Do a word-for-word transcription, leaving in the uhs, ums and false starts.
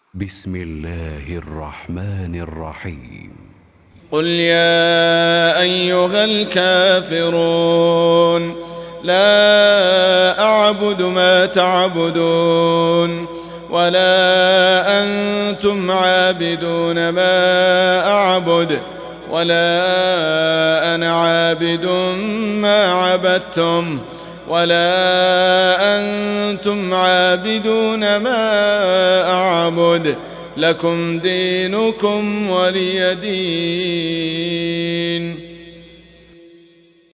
بسم الله الرحمن الرحيم. قل يا أيها الكافرون لا أعبد ما تعبدون ولا أنتم عابدون ما أعبد ولا أنا عابد ما عبدتم ولا أنتم عابدون ما أعبد لكم دينكم ولي دين.